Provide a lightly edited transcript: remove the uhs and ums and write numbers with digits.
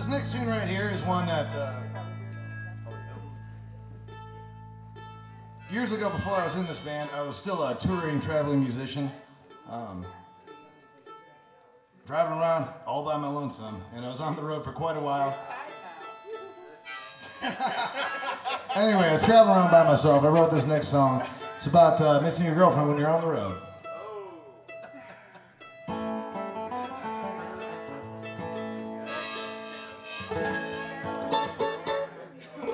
This next tune right here is one that years ago, before I was in this band, I was still a touring, traveling musician, driving around all by my lonesome, and I was on the road for quite a while. Anyway, I was traveling around by myself. I wrote this next song. It's about missing your girlfriend when you're on the road.